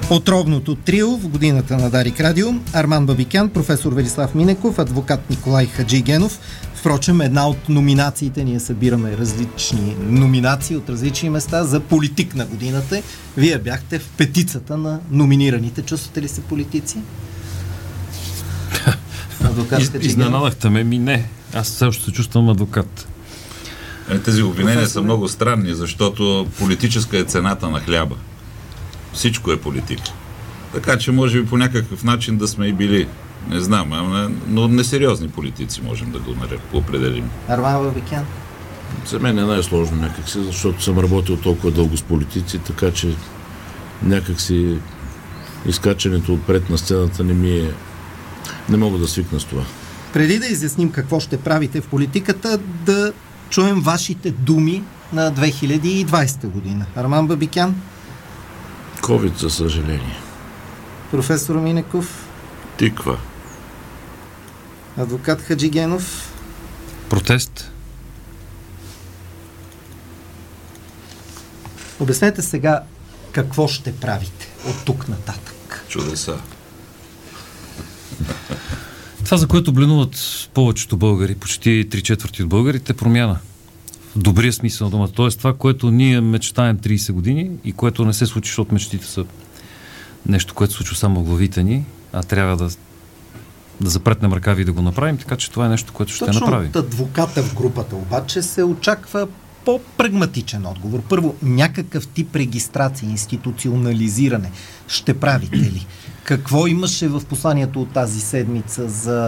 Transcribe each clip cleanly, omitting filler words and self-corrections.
Отровното трио в годината на Дарик Радио. Арман Бабикян, професор Велислав Минеков, адвокат Николай Хаджигенов. Впрочем, една от номинациите, ние събираме различни номинации от различни места за политик на годината. Вие бяхте в петицата на номинираните. Чувствате ли се политици? Изненадахте ме, не. Аз все още се чувствам адвокат. Тези обвинения са много странни, защото политическа е цената на хляба. Всичко е политика. Така че може би по някакъв начин да сме и били, не знам, но несериозни политици можем да го определим. Арман Бабикян? За мен е най-сложно някакси, защото съм работил толкова дълго с политици, така че някакси изкачането отпред на сцената не мога да свикна с това. Преди да изясним какво ще правите в политиката, да чуем вашите думи на 2020 година. Арман Бабикян? ковид, за съжаление. Професор Минеков? Тиква. Адвокат Хаджигенов? Протест. Обяснете сега какво ще правите от тук нататък. Чудеса. Това, за което бленуват повечето българи, почти 3/4 от българите, е промяна. В добрия смисъл на думата. Тоест това, което ние мечтаем 30 години и което не се случи, защото мечтите са нещо, което се случва само в главите ни, а трябва да запретнем ръкави и да го направим, така че това е нещо, което ще направим. Точно от адвоката в групата обаче се очаква по-прагматичен отговор. Първо, някакъв тип регистрация, институционализиране ще правите ли? Какво имаше в посланието от тази седмица за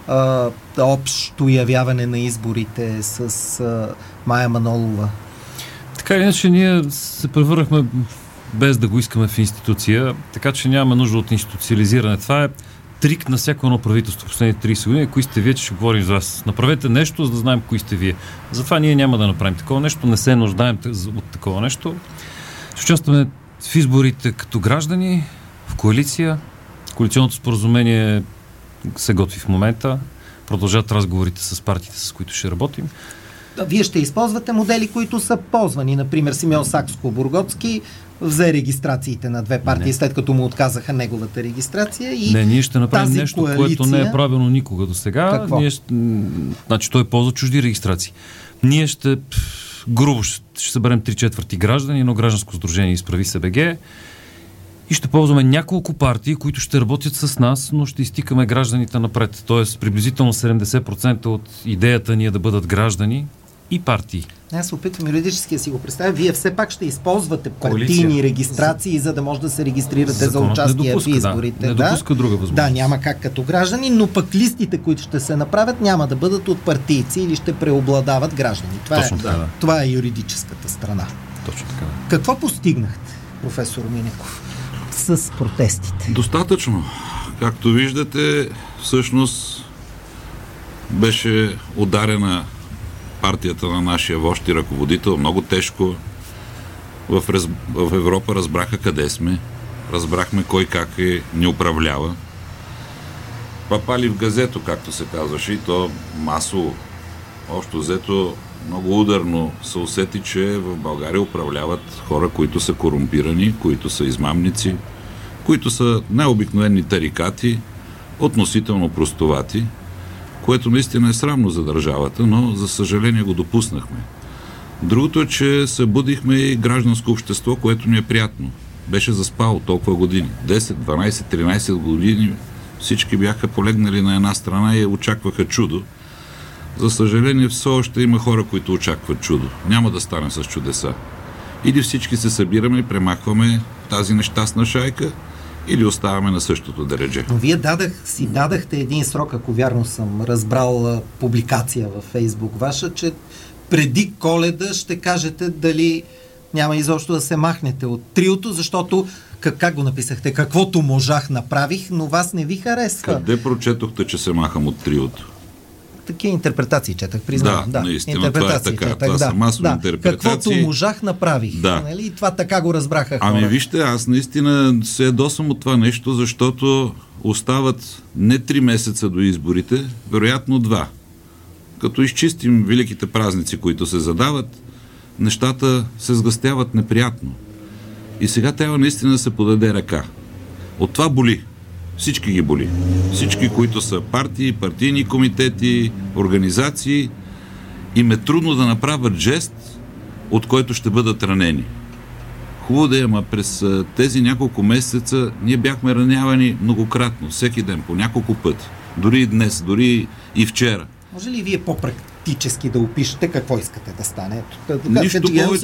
общо явяване на изборите с Мая Манолова? Така или иначе, ние се превърнахме без да го искаме в институция, така че нямаме нужда от институциализиране. Това е трик на всяко едно правителство в последните 30 години. Кои сте вие, че ще говорим с вас? Направете нещо, за да знаем кои сте вие. Затова ние няма да направим такова нещо, не се нуждаем от такова нещо. Ще участваме в изборите като граждани, в коалиция. Коалиционното споразумение се готви в момента. Продължат разговорите с партиите, с които ще работим. Вие ще използвате модели, които са ползвани. Например, Симеон Сакскобургготски взе регистрациите на две партии, след като му отказаха неговата регистрация. И ние ще направим нещо, коалиция... което не е правилно никога до сега. Значи той ползва чужди регистрации. Ние грубо ще съберем 3/4 граждани, едно гражданско сдружение Изправи се БГ и ще ползваме няколко партии, които ще работят с нас, но ще изтикаме гражданите напред. Тоест приблизително 70% от идеята ни е да бъдат граждани и партии. Аз се опитвам юридически да си го представя. Вие все пак ще използвате партийни регистрации, за да може да се регистрирате за участие в изборите. Не допуска друга възможност. Да, няма как като граждани, но пък листите, които ще се направят, няма да бъдат от партийци или ще преобладават граждани. Това е юридическата страна. Точно така. Какво постигнахте, професор Минеков, с протестите? Достатъчно. Както виждате, всъщност беше ударена партията на нашия вожд и ръководител много тежко. В Европа разбраха къде сме. Разбрахме кой как ни управлява. Папали в газето, както се казваше, и то масово. Общо взето много ударно се усети, че в България управляват хора, които са корумпирани, които са измамници, които са най-обикновени тарикати, относително простовати, което наистина е срамно за държавата, но за съжаление го допуснахме. Другото е, че събудихме и гражданско общество, което ни е приятно. Беше заспало толкова години. 10, 12, 13 години всички бяха полегнали на една страна и очакваха чудо. За съжаление, все още има хора, които очакват чудо. Няма да стане с чудеса. Или всички се събираме и премахваме тази нещастна шайка, или оставаме на същото дередже. Но вие дадахте един срок, ако вярно съм разбрал публикация във Фейсбук ваша, че преди Коледа ще кажете дали няма изобщо да се махнете от триото, защото, как го написахте, каквото можах направих, но вас не ви харесва. Къде прочетохте, че се махам от триото? Такива интерпретации четах, признавам. Да, наистина, това е така. Това са масови интерпретации. Каквото можах, направих. Да. Нали? И това така го разбраха хора. Ами вижте, аз наистина се ядосвам от това нещо, защото остават не 3 месеца до изборите, вероятно 2. Като изчистим великите празници, които се задават, нещата се сгъстяват неприятно. И сега трябва наистина да се подаде ръка. От това боли. Всички ги боли. Всички, които са партии, партийни комитети, организации, им е трудно да направят жест, от който ще бъдат ранени. Хубаво да е, ама през тези няколко месеца ние бяхме ранявани многократно, всеки ден, по няколко пъти. Дори и днес, дори и вчера. Може ли вие по-практически да опишете какво искате да стане? Нищо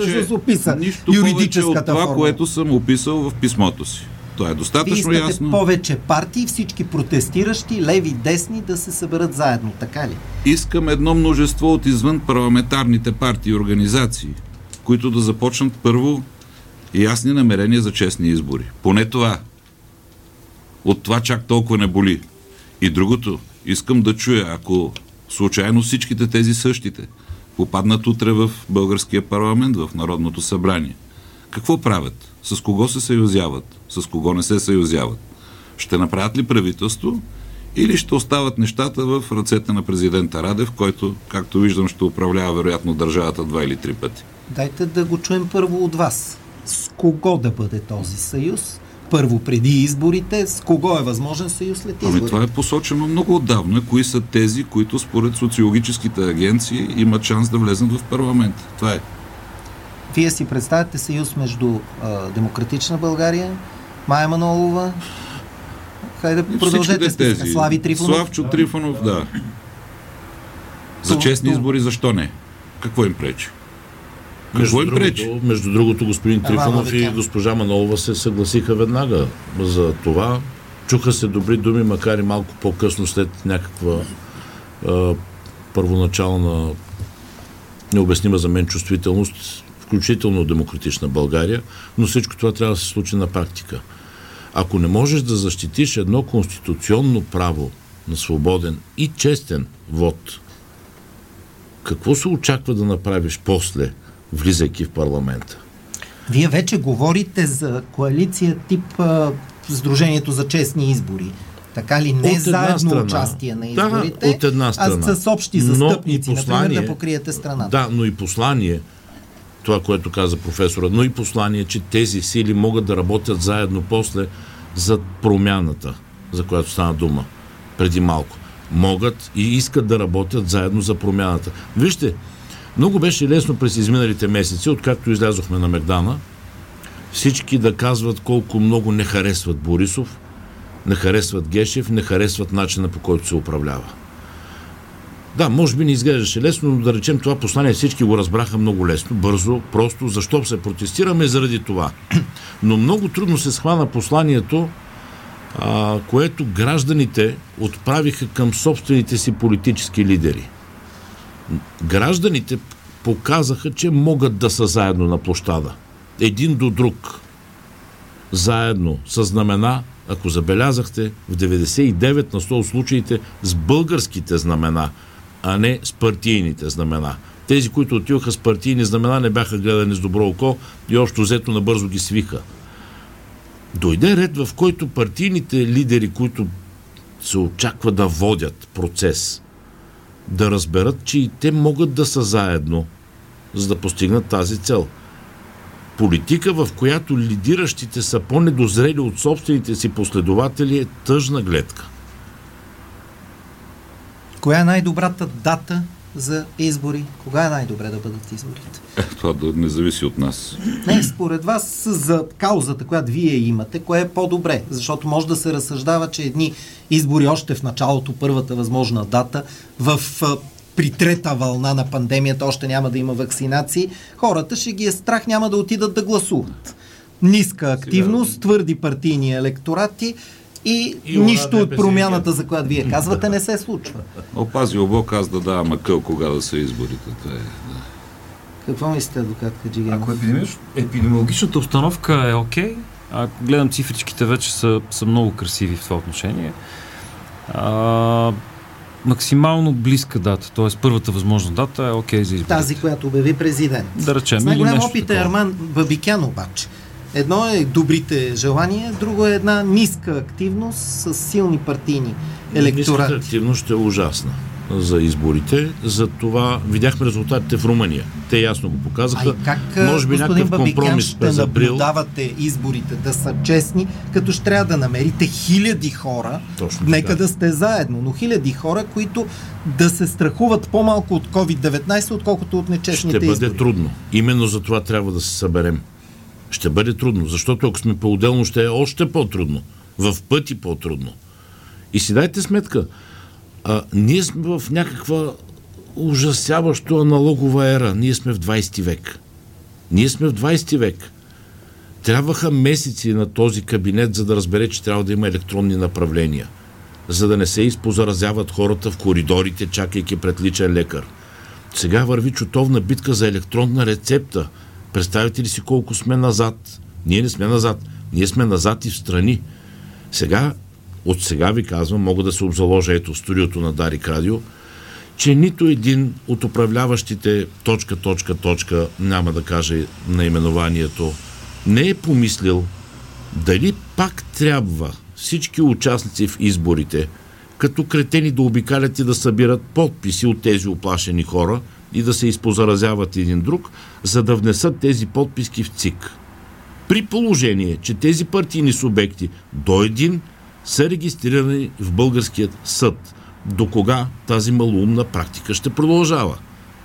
повече от това, което съм описал в писмото си. Това е достатъчно Вие ясно. Повече партии, всички протестиращи, леви, десни, да се съберат заедно, така ли? Искам едно множество от извън парламентарните партии и организации, които да започнат първо ясни намерения за честни избори. Поне това. От това чак толкова не боли. И другото, искам да чуя, ако случайно всичките тези същите попаднат утре в българския парламент, в Народното събрание, какво правят? С кого се съюзяват? С кого не се съюзяват? Ще направят ли правителство или ще остават нещата в ръцете на президента Радев, който, както виждам, ще управлява вероятно държавата 2 или 3 пъти? Дайте да го чуем първо от вас. С кого да бъде този съюз? Първо преди изборите, с кого е възможен съюз след изборите? Ами това е посочено много отдавна. Кои са тези, които според социологическите агенции имат шанс да влезнат в парламент? Това е. Вие си представяте съюз между Демократична България, Мая Манолова, хайде продължете списка, Слави Трифонов. Славчо Трифонов, да. За честни избори, защо не? Какво им пречи? Между другото, господин Трифонов и госпожа Манолова се съгласиха веднага за това. Чуха се добри думи, макар и малко по-късно след някаква първоначална необяснима за мен чувствителност, включително Демократична България, но всичко това трябва да се случи на практика. Ако не можеш да защитиш едно конституционно право на свободен и честен вод, какво се очаква да направиш после, влизайки в парламента? Вие вече говорите за коалиция тип Сдружението за честни избори. Така ли? Не заедно участие на изборите, от една страна, а с общи застъпници, например, да покриете страната. Да, но и послание, това, което каза професора, но и послание, че тези сили могат да работят заедно после за промяната, за която стана дума преди малко. Могат и искат да работят заедно за промяната. Вижте, много беше лесно през изминалите месеци, откакто излязохме на Мегдана, всички да казват колко много не харесват Борисов, не харесват Гешев, не харесват начина, по който се управлява. Да, може би не изглеждаше лесно, но да речем това послание всички го разбраха много лесно, бързо, просто, защо се протестираме заради това. Но много трудно се схвана посланието, което гражданите отправиха към собствените си политически лидери. Гражданите показаха, че могат да са заедно на площада. Един до друг. Заедно с знамена, ако забелязахте, в 99 на 100 от случаите с българските знамена, а не с партийните знамена. Тези, които отиваха с партийни знамена, не бяха гледани с добро око и общо взето набързо ги свиха. Дойде ред, в който партийните лидери, които се очаква да водят процес, да разберат, че и те могат да са заедно, за да постигнат тази цел. Политика, в която лидиращите са по-недозрели от собствените си последователи, е тъжна гледка. Коя е най-добрата дата за избори? Кога е най-добре да бъдат изборите? Това не зависи от нас. Не, според вас за каузата, която вие имате, кое е по-добре? Защото може да се разсъждава, че едни избори още в началото, първата възможна дата, при трета вълна на пандемията още няма да има вакцинации, хората ще ги е страх, няма да отидат да гласуват. Ниска активност, твърди партийни електорати и нищо от промяната, за която вие казвате, не се случва. Опази обок, аз да давам акъл кога да са изборите. Това е, да. Какво мислите, адвокат Хаджигенов? Ако епидемиологичната обстановка е окей, гледам цифричките вече са много красиви в това отношение. Максимално близка дата, т.е. първата възможна дата е окей за изборите. Тази, която обяви президент. Да речем, с най-голям опит е Арман Бабикян обаче. Едно е добрите желания, друго е една ниска активност с силни партийни електорати. Ниската активност ще е ужасна. за изборите. За това видяхме резултатите в Румъния. Те ясно го показаха. Как, може би господин някакъв Бабикян, компромис ще през април. наблюдавате изборите да са честни, като ще трябва да намерите хиляди хора, Точно нека така. да сте заедно, но хиляди хора, които да се страхуват по-малко от COVID-19, отколкото от нечестните Ще бъде избори. трудно. Именно за това трябва да се съберем. Ще бъде трудно, защото ако сме по-отделно, ще е още по-трудно. В пъти по-трудно. И си дайте сметка, ние сме в някаква ужасяващо аналогова ера. Ние сме в 20 век. Ние сме в 20 век. Трябваха месеци на този кабинет, за да разбере, че трябва да има електронни направления. За да не се изпозаразяват хората в коридорите, чакайки пред личен лекар. Сега върви чутовна битка за електронна рецепта. Представете ли си колко сме назад? Ние не сме назад. Ние сме назад и в страни. От сега ви казвам, мога да се обзаложа ето в студиото на Дарик Радио, че нито един от управляващите ... няма да кажа наименованието, не е помислил дали пак трябва всички участници в изборите като кретени да обикалят и да събират подписи от тези уплашени хора и да се изпозаразяват един друг, за да внесат тези подписки в ЦИК. При положение, че тези партийни субекти до един са регистрирани в българският съд. До кога тази малоумна практика ще продължава?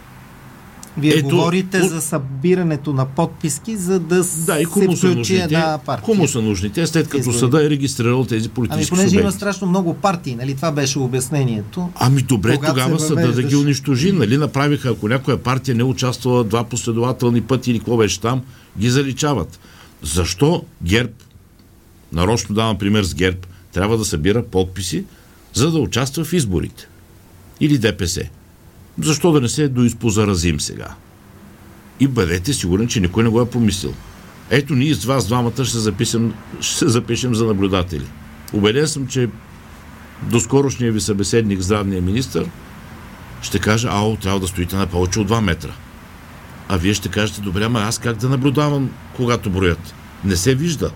Вие говорите за събирането на подписки, за да и кому се включи една партия. Кому са нужните, след като съда е регистрирал тези политически субекти? Понеже има страшно много партии, нали? Това беше обяснението. Добре, тогава съда да ги унищожи. Нали? Направиха, ако някоя партия не участвала 2 последователни пъти или какво беше там, ги заличават. Защо ГЕРБ, нарочно давам пример с ГЕРБ, трябва да събира подписи, за да участва в изборите? Или ДПС? Защо да не се доизпозаразим сега? И бъдете сигурен, че никой не го е помислил. Ето ние с вас двамата ще се запишем за наблюдатели. Убеден съм, че доскорошният ви събеседник, здравният министър, ще каже, трябва да стоите на повече от 2 метра. А вие ще кажете, добре, ама аз как да наблюдавам, когато броят? Не се вижда.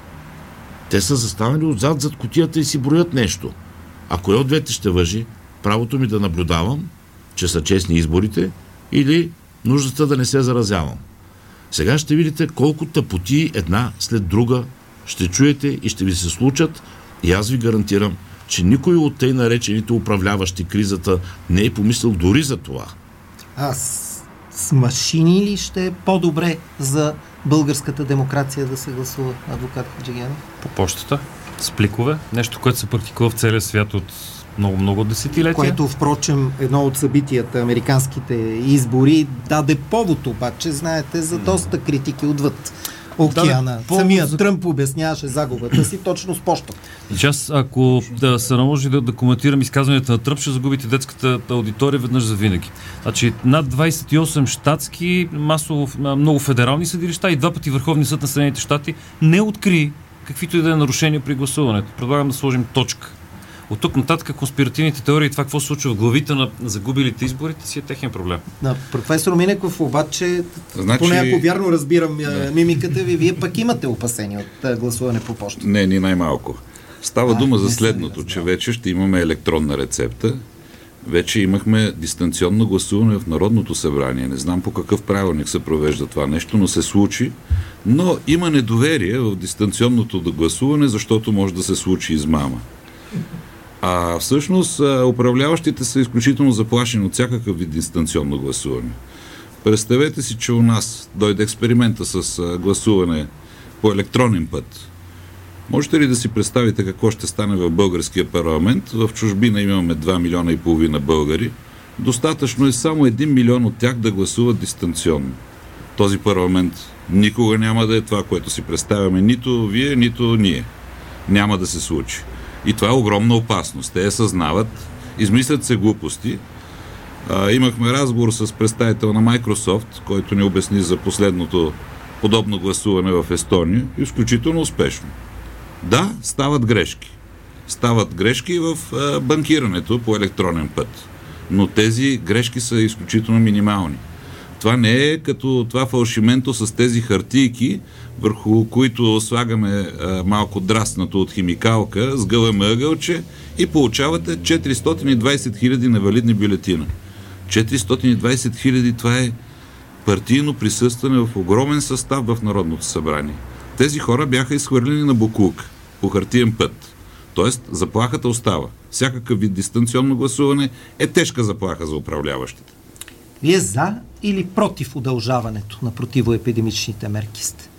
Те са застанали отзад зад кутията и си броят нещо. А кое от двете ще важи? Правото ми да наблюдавам, че са честни изборите, или нуждата да не се заразявам? Сега ще видите колко тъпоти една след друга ще чуете и ще ви се случат, и аз ви гарантирам, че никой от тъй наречените управляващи кризата не е помислил дори за това. С машини ли ще е по-добре за българската демокрация да се гласува, адвокат Хаджигенов? По почтата, с пликове, нещо, което се практикува в целия свят от много десетилетия. Което, впрочем, едно от събитията, американските избори, даде повод, обаче, знаете, за доста критики отвъд океана. Самият Тръмп обясняваше загубата си точно с почтата. Аз, ако се наложи да коментирам изказванията на Тръмп, ще загубите детската аудитория веднъж за винаги. Значи, над 28 щатски, масово много федерални съдилища и 2 пъти Върховни съд на Съединените щати не откри каквито и да е нарушения при гласуването. Предлагам да сложим точка. От тук нататък конспиративните теории и това какво се случва в главите на загубилите изборите си е техен проблем. Професор Минеков, обаче, поне ако вярно разбирам мимиката ви, вие пък имате опасения от гласуване по почта. Не, ни най-малко. Става дума за следното, че вече ще имаме електронна рецепта. Вече имахме дистанционно гласуване в Народното събрание. Не знам по какъв правилник се провежда това нещо, но се случи. Но има недоверие в дистанционното гласуване, защото може да се случи измама. Всъщност управляващите са изключително заплашени от всякакъв вид дистанционно гласуване. Представете си, че у нас дойде експеримента с гласуване по електронен път. Можете ли да си представите какво ще стане в българския парламент? В чужбина имаме 2,5 милиона българи. Достатъчно е само 1 милион от тях да гласуват дистанционно. Този парламент никога няма да е това, което си представяме нито вие, нито ние. Няма да се случи. И това е огромна опасност. Те я съзнават, измислят се глупости. Имахме разговор с представител на Microsoft, който ни обясни за последното подобно гласуване в Естония. Изключително успешно. Да, стават грешки. Стават грешки в банкирането по електронен път. Но тези грешки са изключително минимални. Това не е като това фалшименто с тези хартийки, върху които слагаме малко драснато от химикалка, сгъваме ъгълче и получавате 420 хиляди невалидни бюлетина. 420 хиляди, това е партийно присъстване в огромен състав в Народното събрание. Тези хора бяха изхвърлени на боклук по хартиен път. Тоест, заплахата остава. Всякакъв вид дистанционно гласуване е тежка заплаха за управляващите. Вие за или против удължаването на противоепидемичните мерки сте?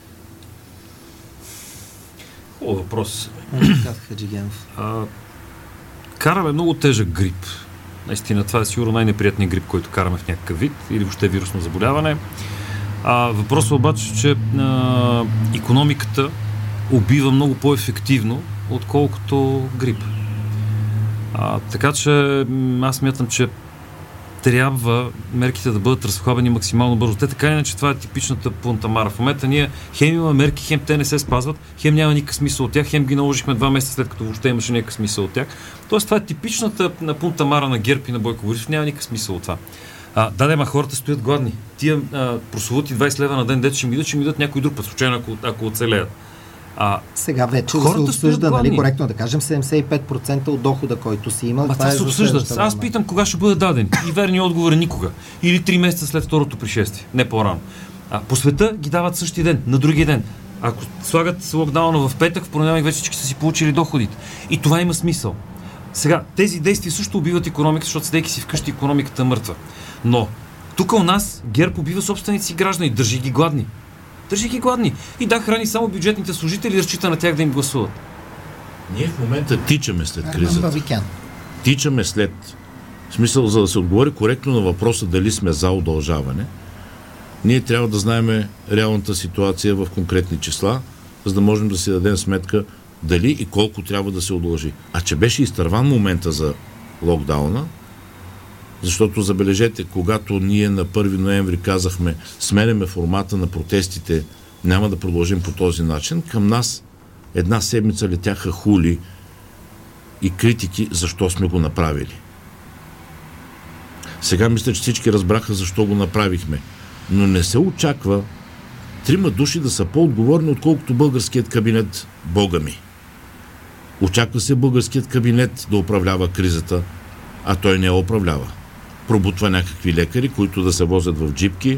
Хубав въпрос. Хаджигенов. Караме много тежък грип. Наистина, това е сигурно най-неприятният грип, който караме в някакъв вид или въобще вирусно заболяване. Въпросът обаче, че икономиката убива много по-ефективно, отколкото грип. Така че аз смятам, че трябва мерките да бъдат разхлабени максимално бързо. Те така иначе това е типичната пунтамара. В момента ние хем имаме мерки, хем те не се спазват, хем няма никакъв смисъл от тях, хем ги наложихме 2 месеца след като въобще имаше някакъв смисъл от тях. Тоест това е типичната пунтамара на ГЕРБ и на Бойко Борисов. Няма никакъв смисъл от това. Хората стоят гладни. Тия прословути 20 лева на ден, дето ще ми дадат някой друг път, случайно ако оцелеят. Сега вече се обсъжда, нали, коректно да кажем, 75% от дохода, който си имал. Това се обсъжда. Аз питам кога ще бъде даден. И верният отговор е никога. Или 3 месеца след второто пришествие. Не по-рано. По света ги дават същия ден, на другия ден. Ако слагат локдауна в петък, в понеделник вече всички са си получили доходите. И това има смисъл. Сега, тези действия също убиват икономиката, защото седейки си вкъщи, икономиката е мъртва. Но тук у нас ГЕРБ убива собствените си граждани, държи ги гладни. И храни само бюджетните служители и разчита на тях да им гласуват. Ние в момента тичаме след кризата. Тичаме след... В смисъл, за да се отговори коректно на въпроса дали сме за удължаване, ние трябва да знаем реалната ситуация в конкретни числа, за да можем да си дадем сметка дали и колко трябва да се удължи. А че беше изтърван момента за локдауна, защото забележете, когато ние на 1 ноември казахме, сменяме формата на протестите, няма да продължим по този начин, към нас една седмица летяха хули и критики, защо сме го направили. Сега мисля, че всички разбраха защо го направихме. Но не се очаква 3 души да са по-отговорни, отколкото българският кабинет, бога ми. Очаква се българският кабинет да управлява кризата, а той не я управлява. Пробутва някакви лекари, които да се возят в джипки.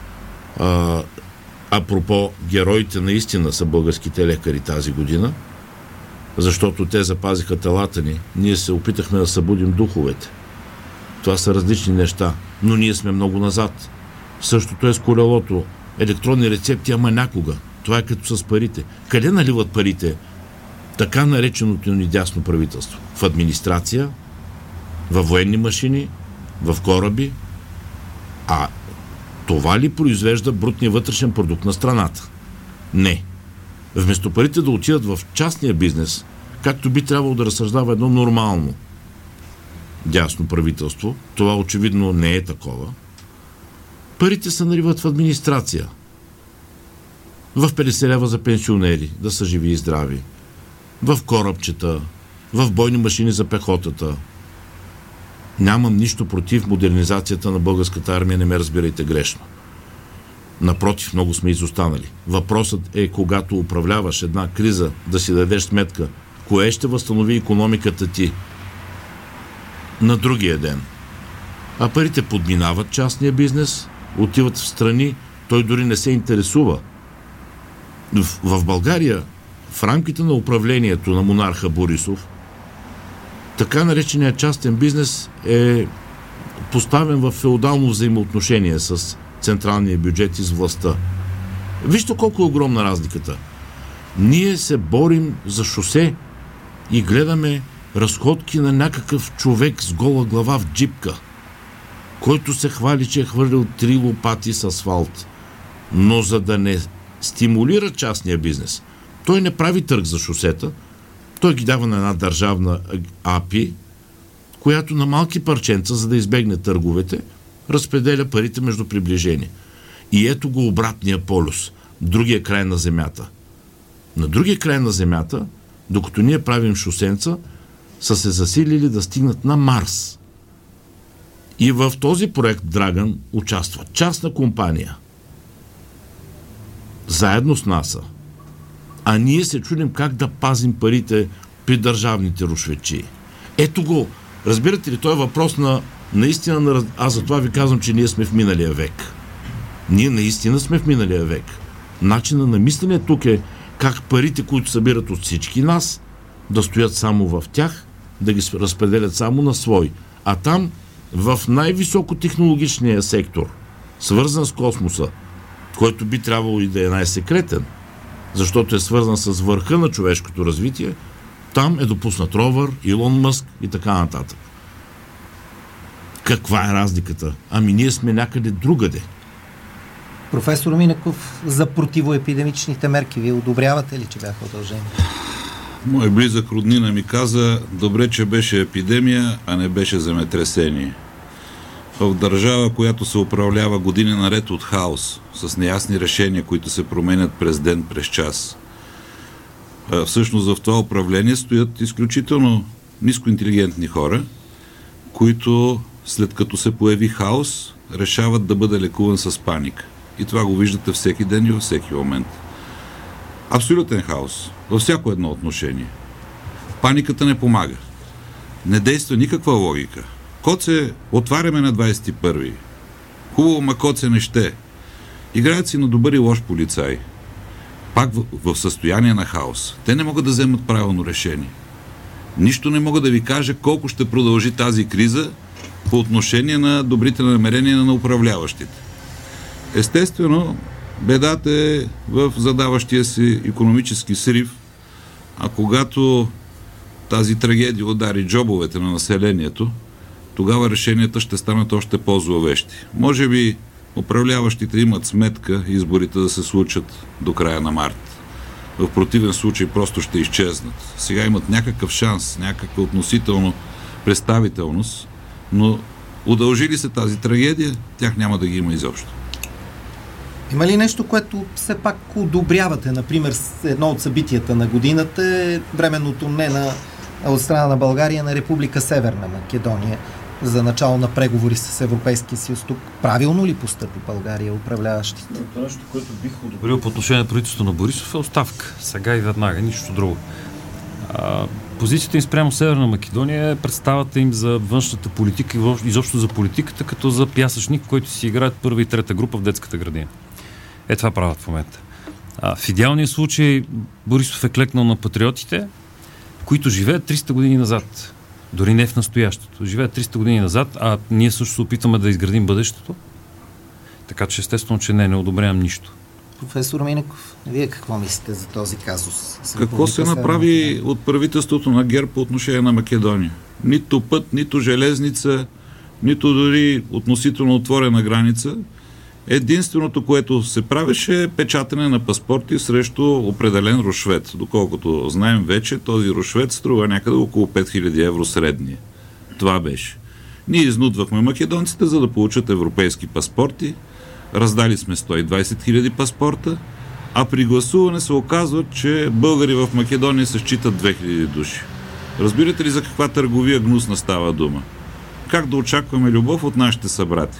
Апропо, героите наистина са българските лекари тази година, защото те запазиха телата ни. Ние се опитахме да събудим духовете. Това са различни неща, но ние сме много назад. Същото е с колелото. Електронни рецепти, ама някога. Това е като с парите. Къде наливат парите? Така нареченото ни дясно правителство. В администрация, във военни машини, в кораби. А това ли произвежда брутния вътрешен продукт на страната? Не. Вместо парите да отидат в частния бизнес, както би трябвало да разсъждава едно нормално дясно правителство, това очевидно не е такова, парите се наливат в администрация. В 50 лева за пенсионери, да са живи и здрави. В корабчета, в бойни машини за пехотата. Нямам нищо против модернизацията на българската армия, не ме разбирайте грешно. Напротив, много сме изостанали. Въпросът е, когато управляваш една криза, да си дадеш сметка, кое ще възстанови икономиката ти на другия ден. А парите подминават частния бизнес, отиват в страни, той дори не се интересува. В България, в рамките на управлението на монарха Борисов, така нареченият частен бизнес е поставен в феодално взаимоотношение с централния бюджет и с властта. Вижте колко е огромна разликата. Ние се борим за шосе и гледаме разходки на някакъв човек с гола глава в джипка, който се хвали, че е хвърлил 3 лопати с асфалт. Но за да не стимулира частния бизнес, той не прави търг за шосета, той ги дава на една държавна АПИ, която на малки парченца, за да избегне търговете, разпределя парите между приближени. И ето го обратния полюс, другия край на земята. На другия край на земята, докато ние правим шосенца, са се засилили да стигнат на Марс. И в този проект Драган участва частна компания. Заедно с НАСА. А ние се чудим как да пазим парите при държавните рушветчи. Ето го. Разбирате ли, той е въпрос на наистина, аз за това ви казвам, че ние сме в миналия век. Ние наистина сме в миналия век. Начинът на мислене тук е как парите, които събират от всички нас, да стоят само в тях, да ги разпределят само на свой. А там, в най-високотехнологичния сектор, свързан с космоса, който би трябвало и да е най-секретен, защото е свързан с върха на човешкото развитие, там е допуснат ровър, Илон Мъск и така нататък. Каква е разликата? Ами ние сме някъде другаде. Професор Минеков, за противоепидемичните мерки, вие одобрявате ли, че бяха удължени? Мой близък роднина ми каза, добре, че беше епидемия, а не беше земетресение. В държава, която се управлява години наред от хаос, с неясни решения, които се променят през ден, през час. Всъщност в това управление стоят изключително нискоинтелигентни хора, които след като се появи хаос, решават да бъде лекуван с паника. И това го виждате всеки ден и във всеки момент. Абсолютен хаос. Във всяко едно отношение. Паниката не помага. Не действа никаква логика. Коце, отваряме на 21-и. Хубаво, ма Коце не ще. Играят си на добър и лош полицай. Пак в състояние на хаос. Те не могат да вземат правилно решение. Нищо не мога да ви кажа колко ще продължи тази криза по отношение на добрите намерения на управляващите. Естествено, бедата е в задаващия си икономически срив, а когато тази трагедия удари джобовете на населението, тогава решенията ще станат още по-зловещи. Може би управляващите имат сметка изборите да се случат до края на март. В противен случай просто ще изчезнат. Сега имат някакъв шанс, някаква относително представителност, но удължи ли се тази трагедия, тях няма да ги има изобщо. Има ли нещо, което все пак одобрявате? Например, едно от събитията на годината е временното не от страна на България на Република Северна Македония за начало на преговори с Европейския съюз. Тук правилно ли постъпи България, управляващите? Това нещо, което бих одобрил по отношение на правителството на Борисов е оставка. Сега и веднага, нищо друго. Позицията им спрямо Северна Македония е представата им за външната политика и изобщо за политиката, като за пясъчник, който си играят първа и трета група в детската градина. Това правят в момента. В идеалния случай Борисов е клекнал на патриотите, които живеят 300 години назад. Дори не в настоящето. Живеят 300 години назад, а ние също се опитваме да изградим бъдещето. Така че естествено, че не одобрявам нищо. Професор Минеков, вие какво мислите за този казус? Какво се направи от правителството на ГЕРБ по отношение на Македония? Нито път, нито железница, нито дори относително отворена граница. Единственото, което се правеше е печатане на паспорти срещу определен рушвет. Доколкото знаем вече, този рушвет струва някъде около 5000 евро средния. Това беше. Ние изнудвахме македонците, за да получат европейски паспорти. Раздали сме 120 000 паспорта, а при гласуване се оказва, че българи в Македония се считат 2000 души. Разбирате ли за каква търговия гнусна става дума? Как да очакваме любов от нашите събрати?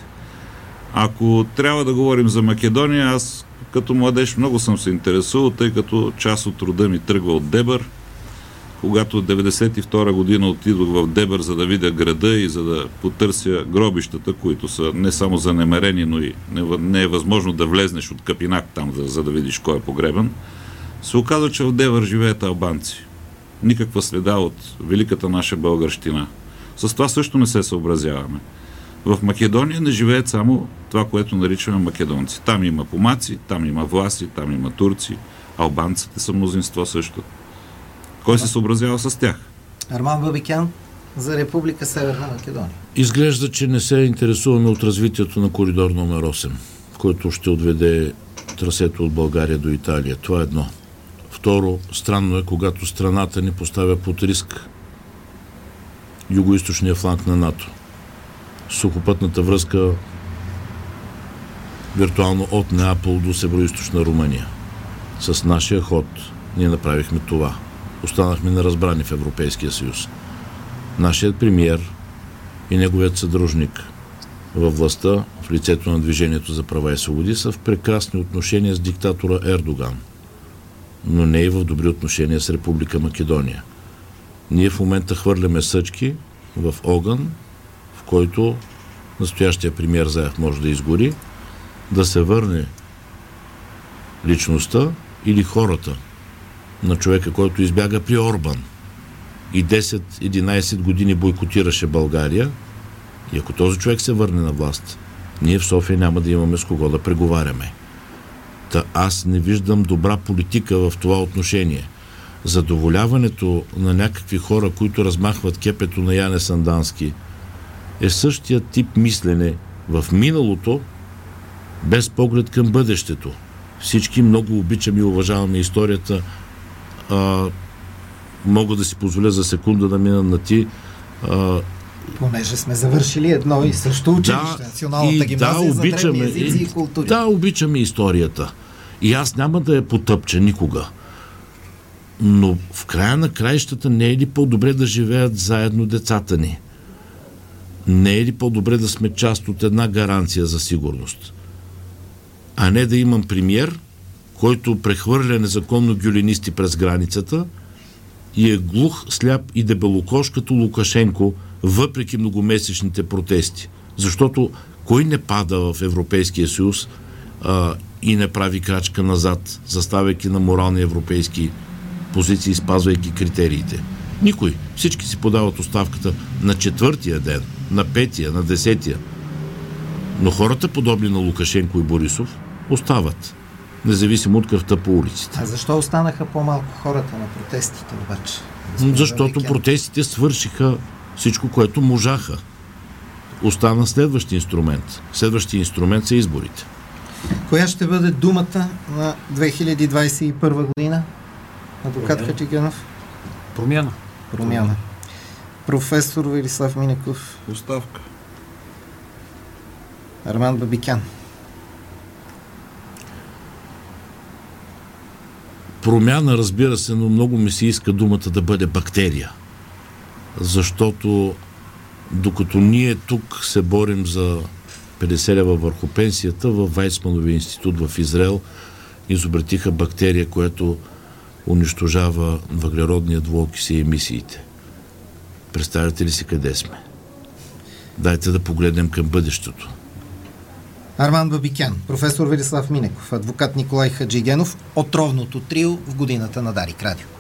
Ако трябва да говорим за Македония, аз като младеж много съм се интересувал, тъй като част от рода ми тръгва от Дебър. Когато 1992 година отидох в Дебър, за да видя града и за да потърся гробищата, които са не само занемерени, но и не е възможно да влезнеш от Капинак там, за да видиш кой е погребан, се оказа, че в Дебър живеят албанци. Никаква следа от великата наша българщина. С това също не се съобразяваме. В Македония не живеят само това, което наричаме македонци. Там има помаци, там има власи, там има турци. Албанците са мнозинство също. Кой се съобразява с тях? Арман Бабикян за Република Северна Македония. Изглежда, че не се интересуваме от развитието на коридор номер 8, който ще отведе трасето от България до Италия. Това е едно. Второ, странно е, когато страната ни поставя под риск югоизточния фланг на НАТО. Сухопътната връзка виртуално от Неапол до североизточна Румъния. С нашия ход ние направихме това. Останахме неразбрани в Европейския съюз. Нашият премиер и неговият съдружник във властта в лицето на Движението за права и свободи са в прекрасни отношения с диктатора Ердоган, но не и в добри отношения с Република Македония. Ние в момента хвърляме съчки в огън, в който настоящия премиер Заев може да изгори, да се върне личността или хората на човека, който избяга при Орбан и 10-11 години бойкотираше България. И ако този човек се върне на власт, ние в София няма да имаме с кого да преговаряме. Та аз не виждам добра политика в това отношение. Задоволяването на някакви хора, които размахват кепето на Яне Сандански, е същия тип мислене в миналото, без поглед към бъдещето. Всички много обичаме и уважаваме историята. Мога да си позволя за секунда да мина на ти. Понеже сме завършили едно и също училище, Националната гимназия за древни езици и култури. Да, обичаме историята. И аз няма да я потъпча никога. Но в края на краищата не е ли по-добре да живеят заедно децата ни? Не е ли по-добре да сме част от една гаранция за сигурност? А не да имам премиер, който прехвърля незаконно гюленисти през границата и е глух, сляп и дебелокош като Лукашенко, въпреки многомесечните протести. Защото кой не пада в Европейския съюз и не прави крачка назад, заставяйки на морални европейски позиции, спазвайки критериите? Никой. Всички си подават оставката на 4-тия ден, на 5-тия, на 10-тия. Но хората, подобни на Лукашенко и Борисов, остават, независимо от кръвта по улиците. А защо останаха по-малко хората на протестите обаче? Защото протестите свършиха всичко, което можаха. Остана следващия инструмент. Следващия инструмент са изборите. Коя ще бъде думата на 2021 година? Адвокат Хаджигенов? Промяна. Професор Велислав Минеков? Оставка. Арман Бабикян? Промяна, разбира се, но много ми се иска думата да бъде бактерия. Защото докато ние тук се борим за 50 лева върху пенсията, във Вайцмановия институт в Израел изобретиха бактерия, която унищожава въглеродния двуокис и емисиите. Представяте ли си къде сме? Дайте да погледнем към бъдещето. Арман Бабикян, професор Велислав Минеков, адвокат Николай Хаджигенов, отровното трио в годината на Дарик Радио.